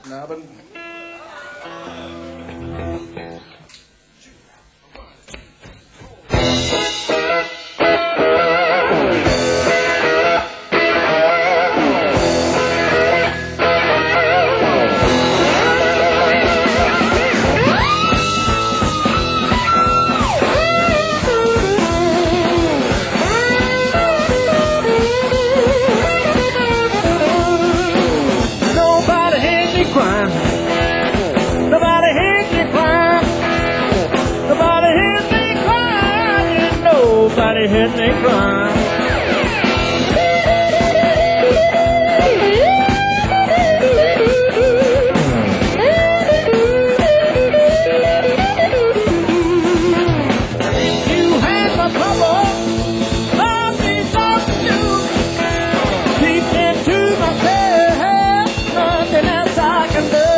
Nothing. Nobody heard me cry. If you had my trouble, love me something new. Creep into my bed, nothing else I can do.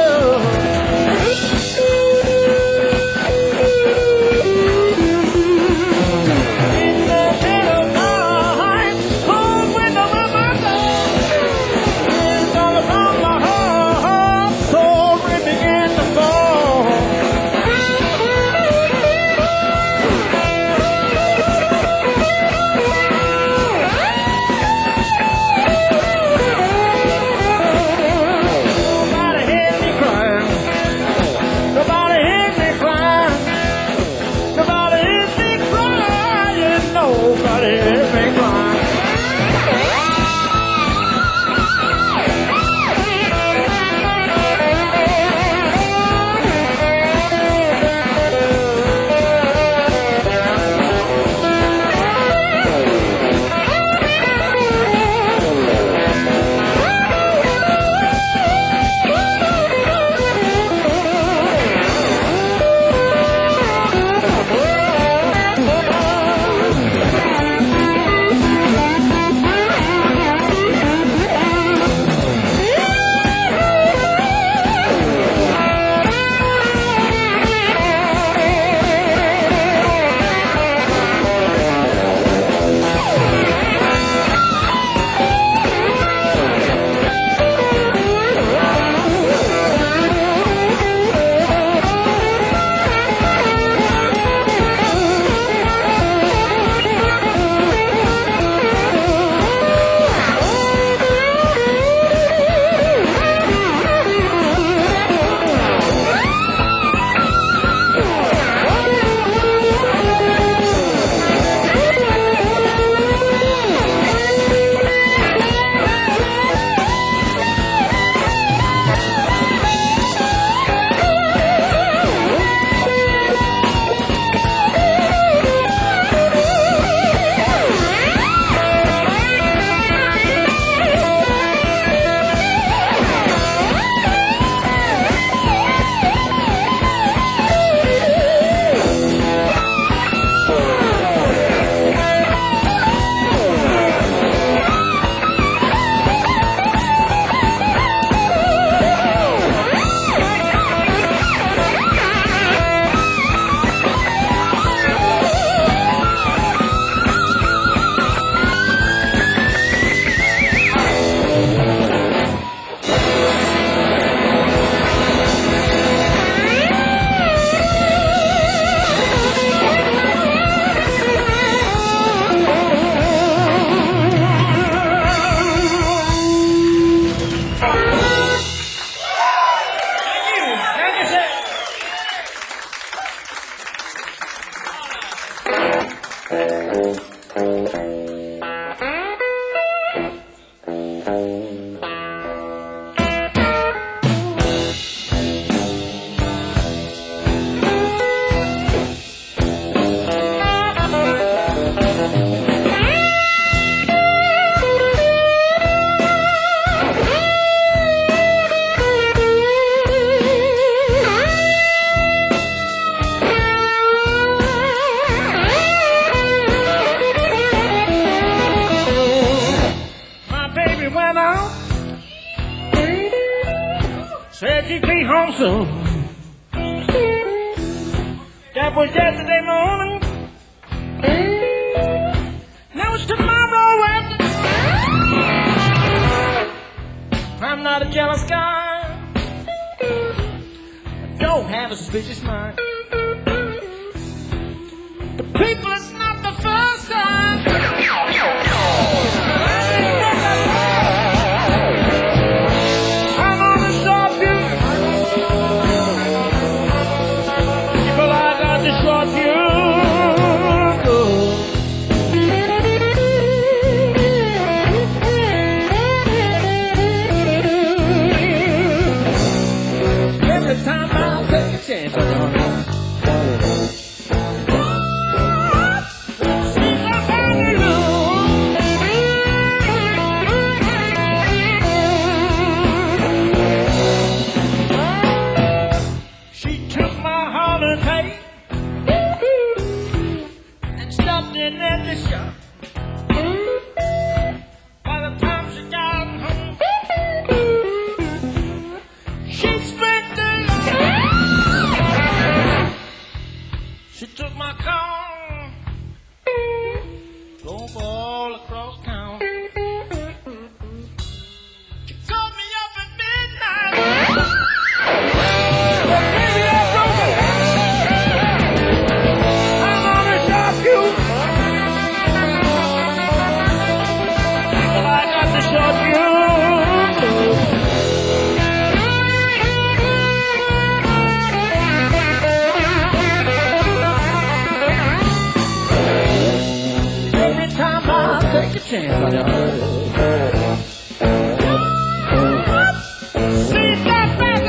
Said you'd be home soon. That was yesterday morning. Now it's tomorrow afternoon. I'm not a jealous guy. don't have a suspicious mind. The people, it's not the first time. I'm on a short fuse. People, I got the short fuse. Every time I take a chance on your heart. At the shop. By the time she got home, she spent the night. She took my car, drove all across town. She called me up at midnight. But baby, I broke it. I'm on a short fuse. Every time I take a chance on your heart. See that back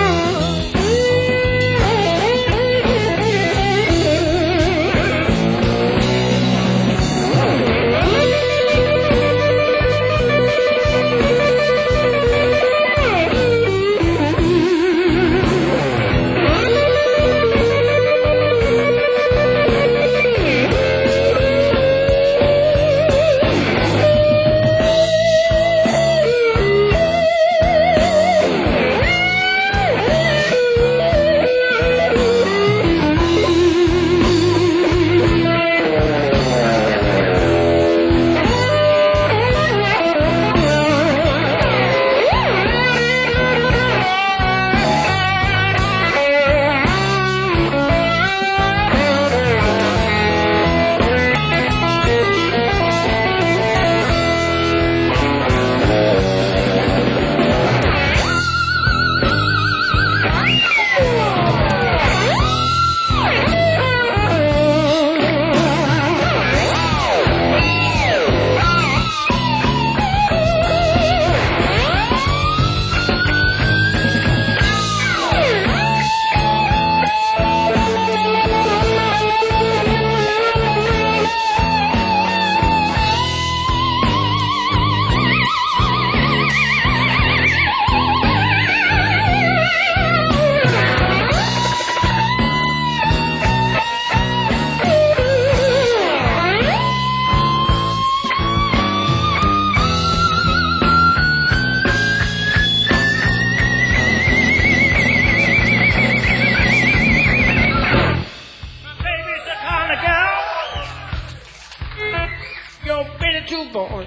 boy.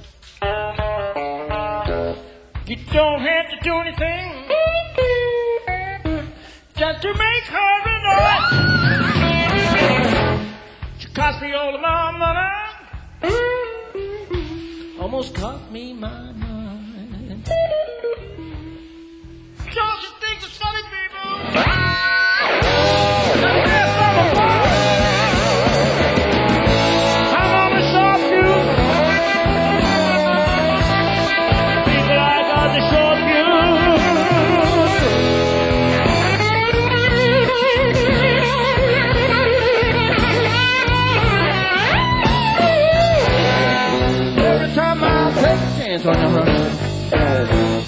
You don't have to do anything just to make her annoyed. She cost me all of my money, almost cost me my mind. Don't you think it's funny, people? On your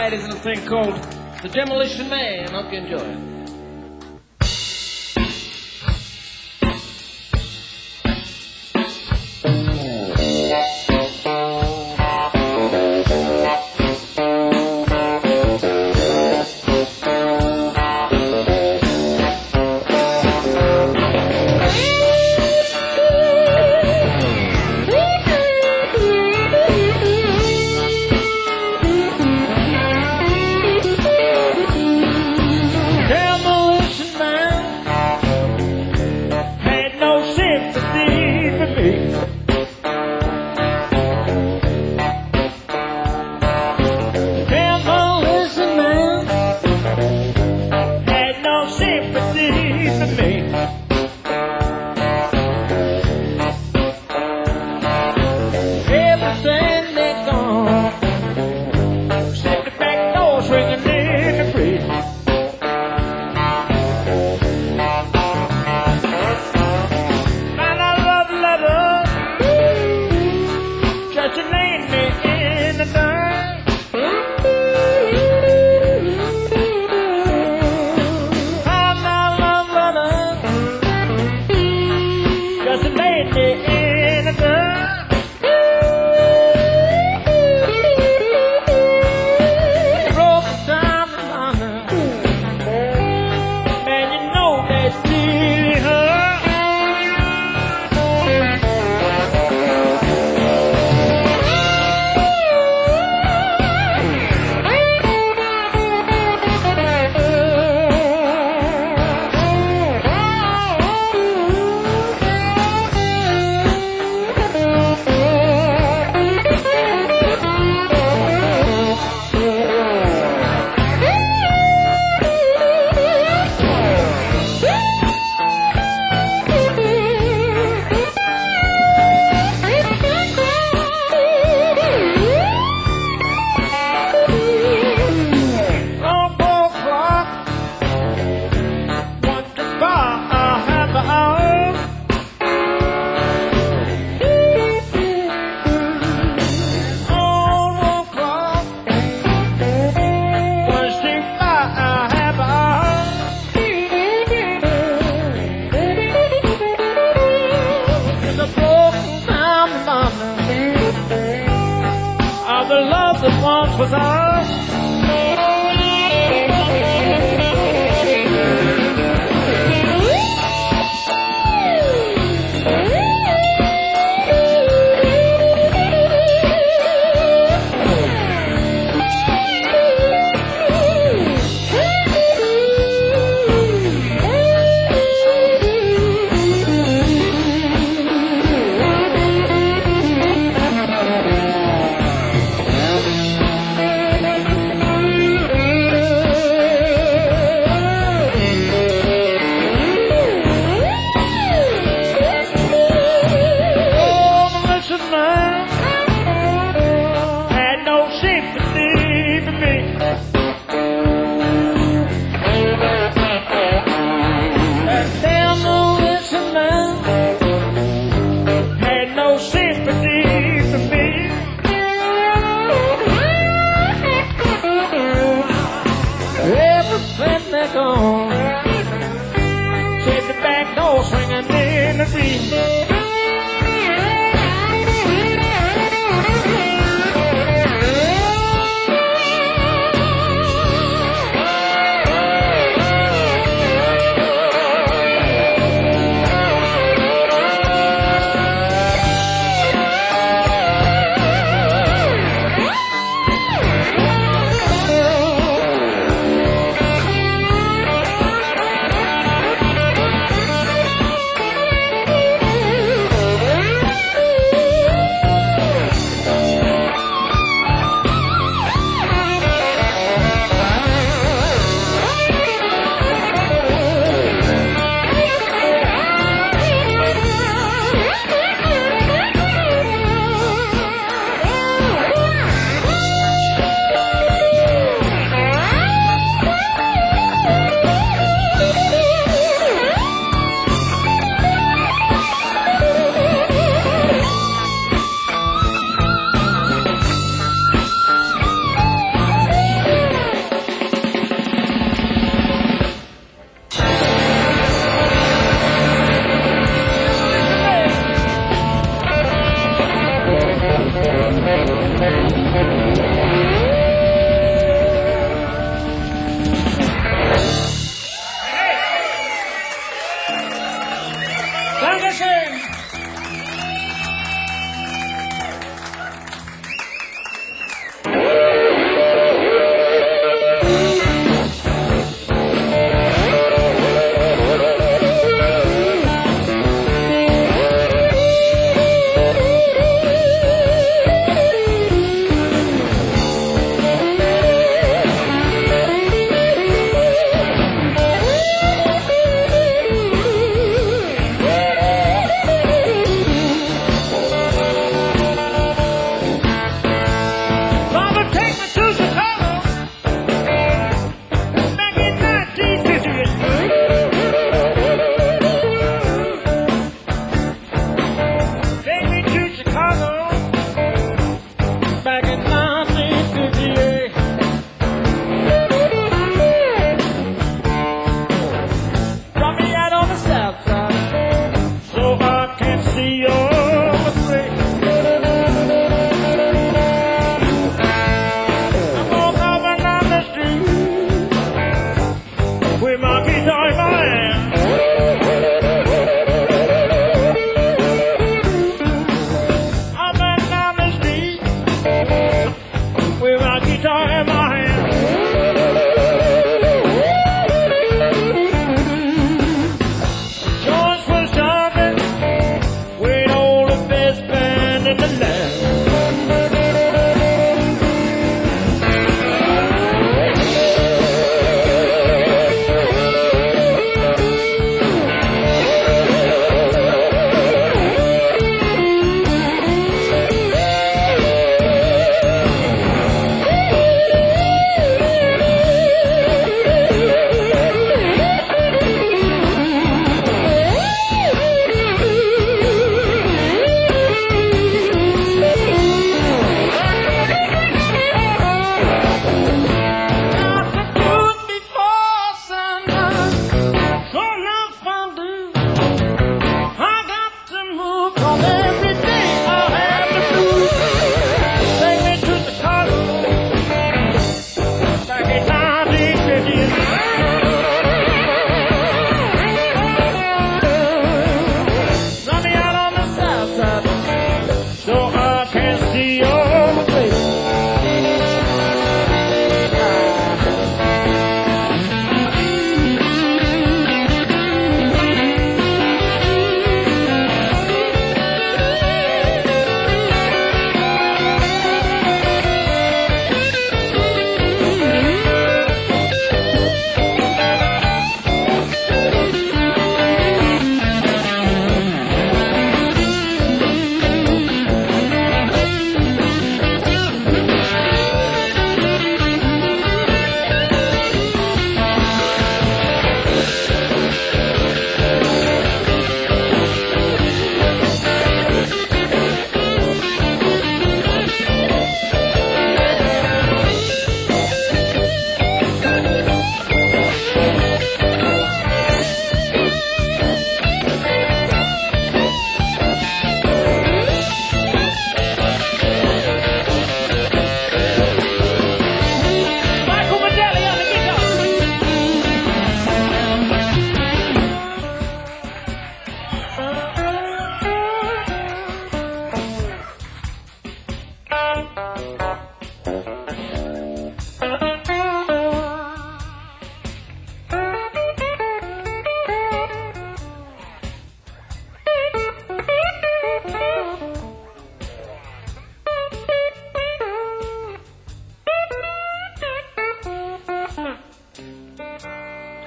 tonight is a thing called The Demolition Man. Hope you enjoy it. Down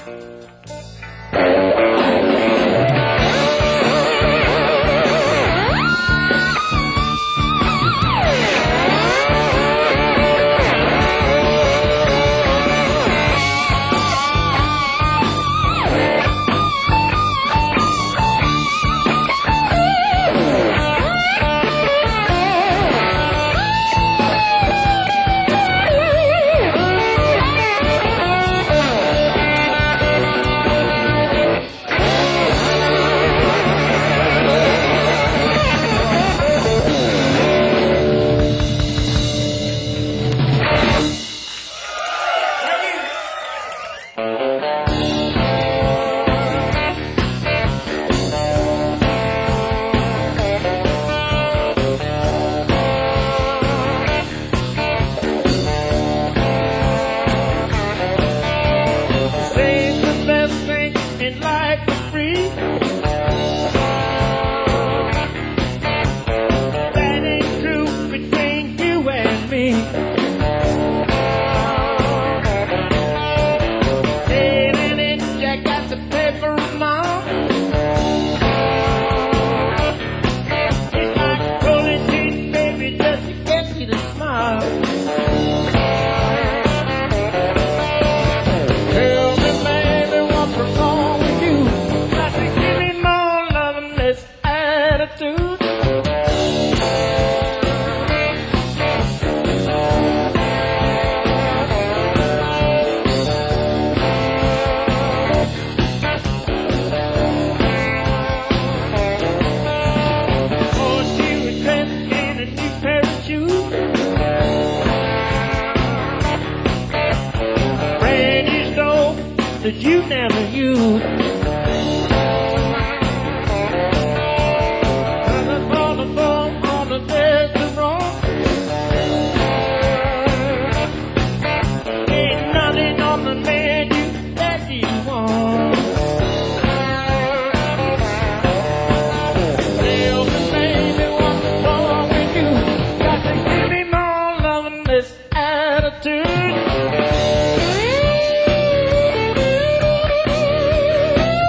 That you never used. On the bed to wrong. Ain't nothing on the menu that you want. Tell me, baby, what's wrong with you? Got to give me more love and this attitude.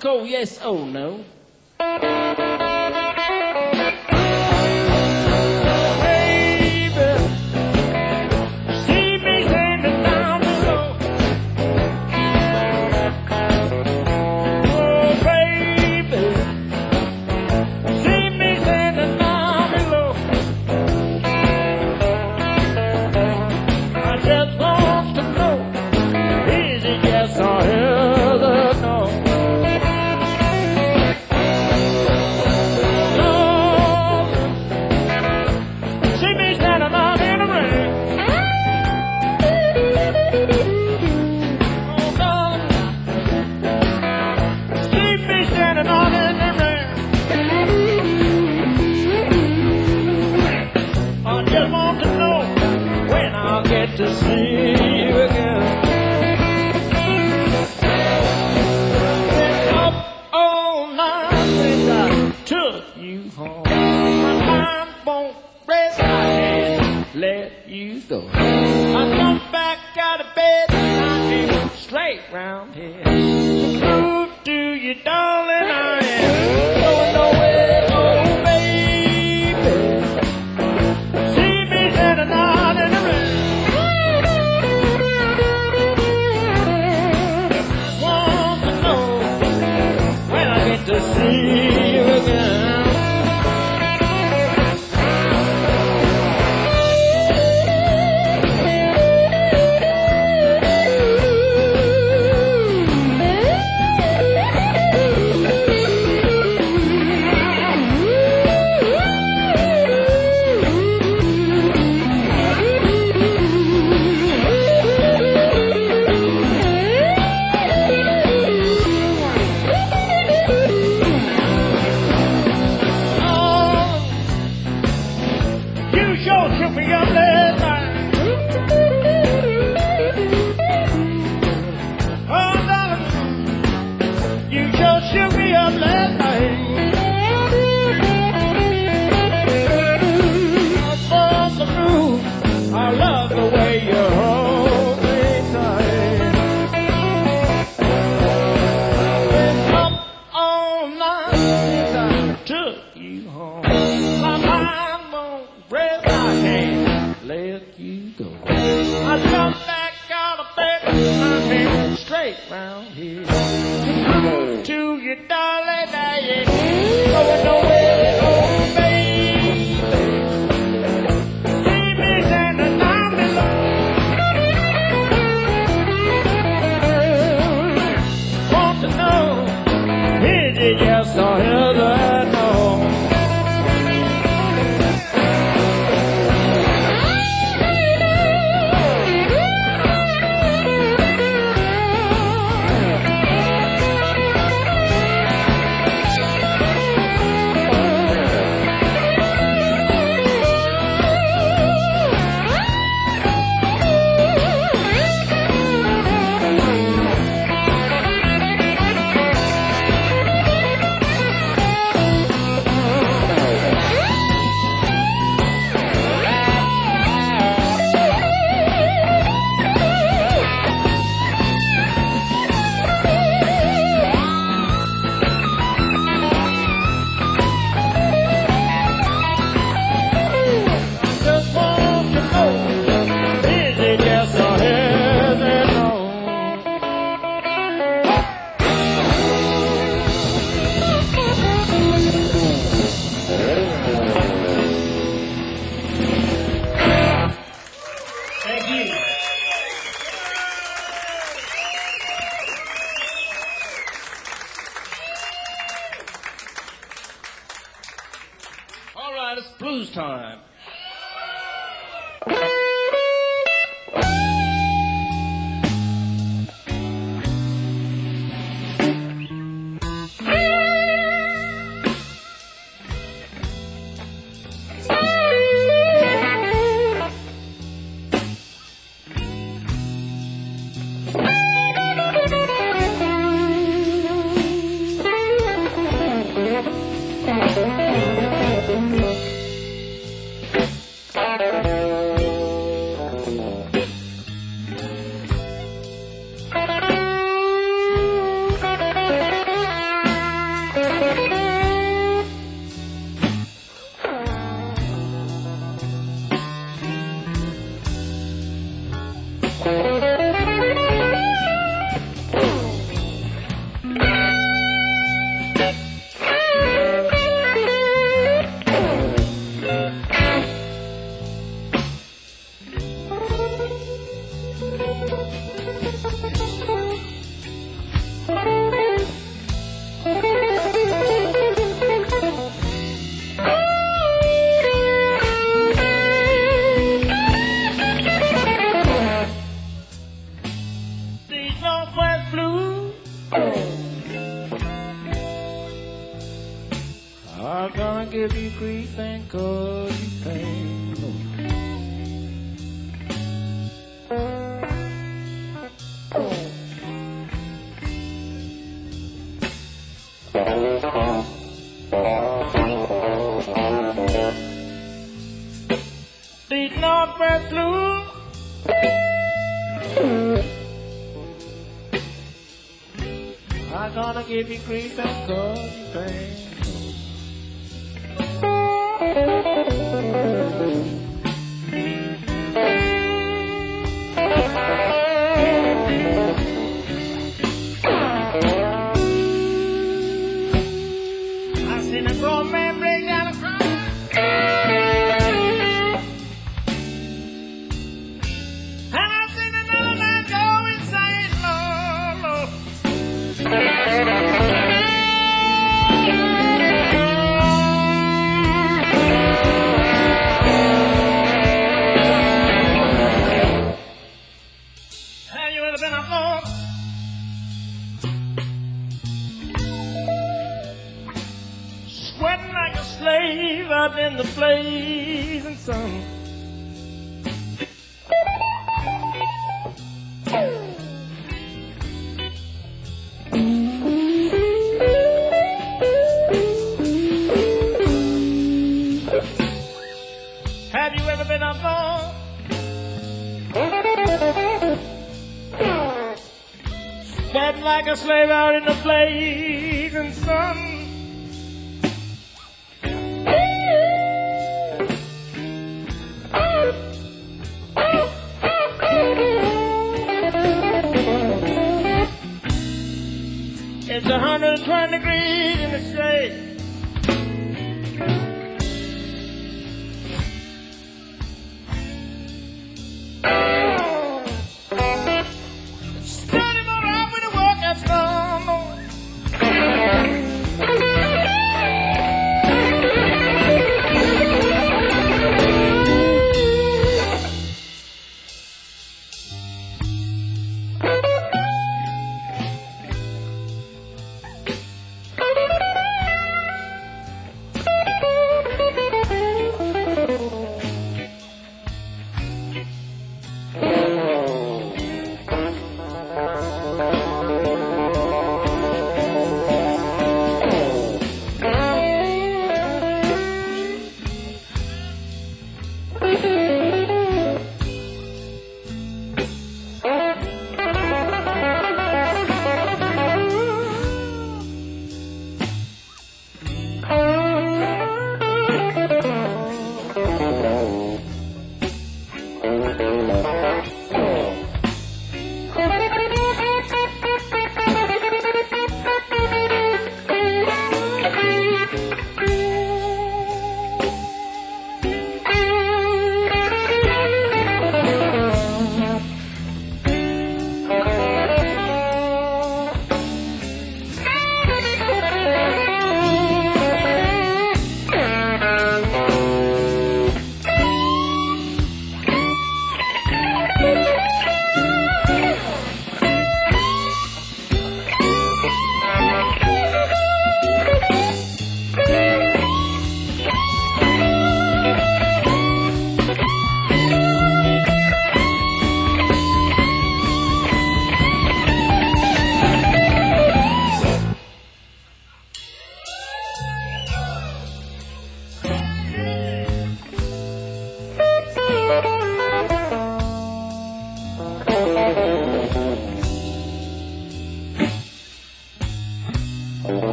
called Yes or No. To see you again. Been up all night since I took you home. My mind won't rest, I can't let you go. I jump back out of bed and I came straight round here. Prove to you, darling, I am going nowhere, oh baby. See me standing out in the rain. To see you again. I love the way you hold me tight. Been up all night since I took you home. My mind won't rest, I can't let you go. I jump back out of bed and I came straight round here. To you, darling, now you going nowhere, oh baby. Yes, I hear that no. All right, it's blues time. gonna give you grief and cause you pain. Deep Northwest Blues, I'm gonna give you grief and cause you pain. I seen a grown man break down and cry. And I seen another man go inside, Lord, Lord. Have you ever been up long? Sweating like a slave out in the blazing sun. Have you ever been up north? Sweating like a slave out in the blazing sun. It's 120 degrees in the shade. Study more out with the work that's done.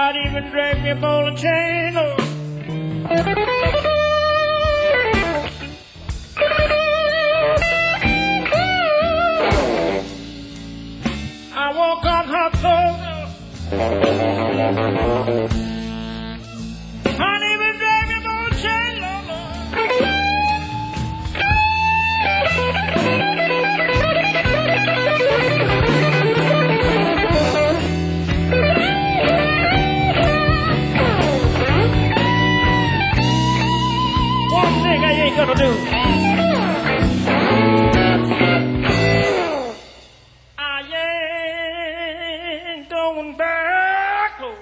I'd even drag me a ball and chain. Oh. I walk on hot coals. I'd even drag me a ball and chain, Lord. One thing I ain't gonna do. I ain't going back. Oh.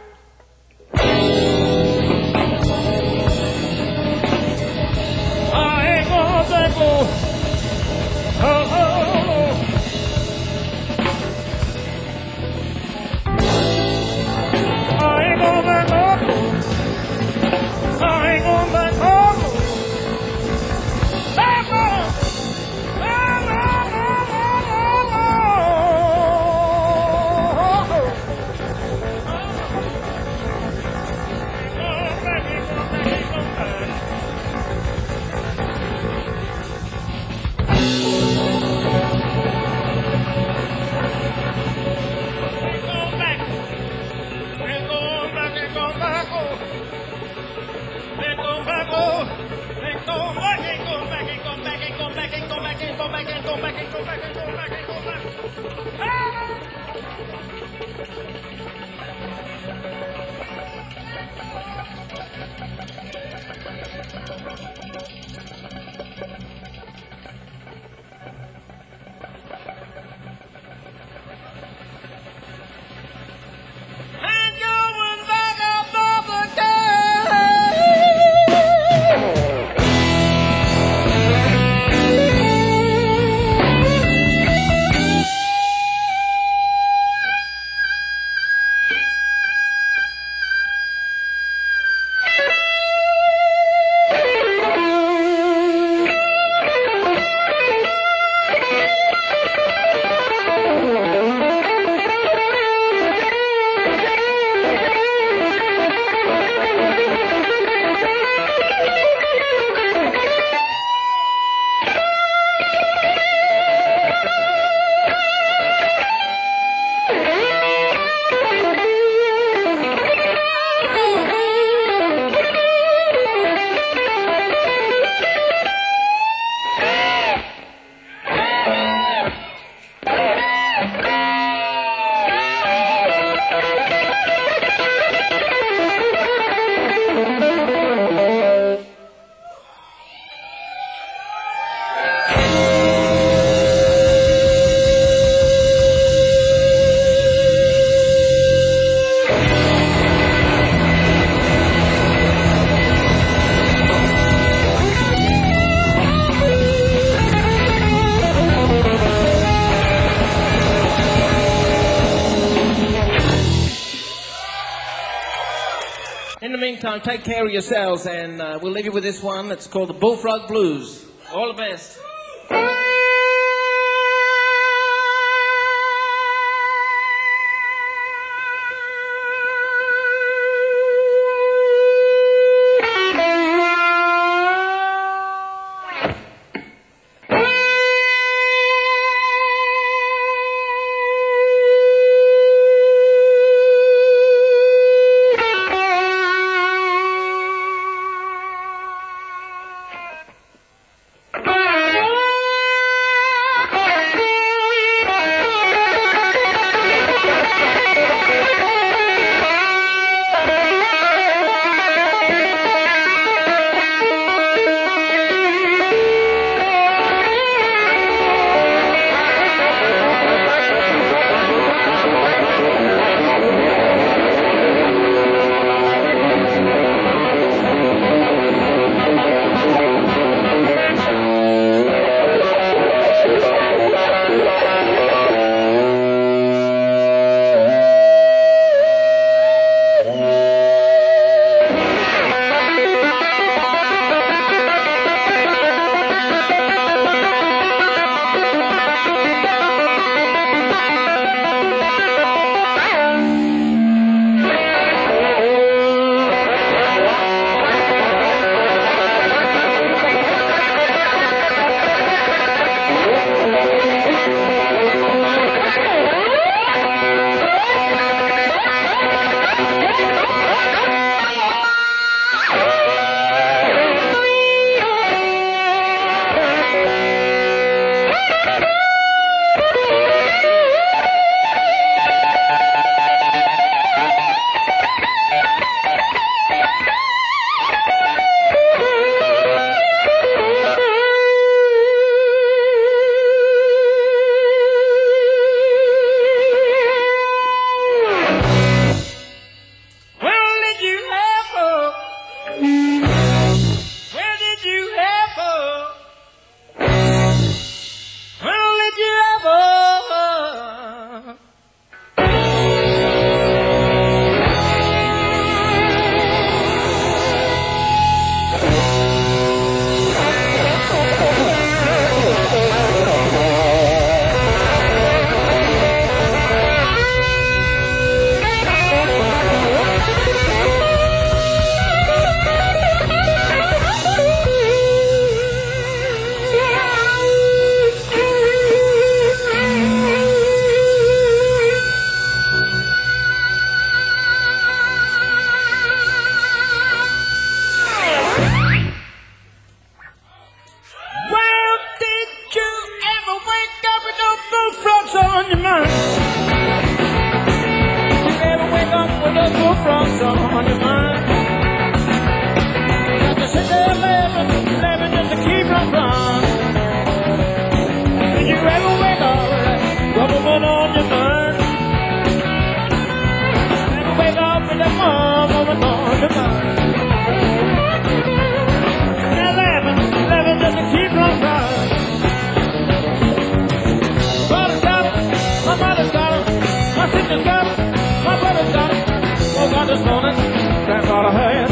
I ain't going back. Oh. Oh, oh, oh. I ain't going back. Oh. I ain't going back. Oh. Back on. Back on. In the meantime, take care of yourselves, and we'll leave you with this one that's called the Bullfrog Blues. All the best. on your mind. Got to sit there laughing just to keep from flying. Did you ever wake up with that government on your mind? Ever wake up with that government on your mind? Now laughing just to keep from flying. Father's got it, my mother's got it, my sister's got it, my brother's got it. Woke up this morning, grandfather had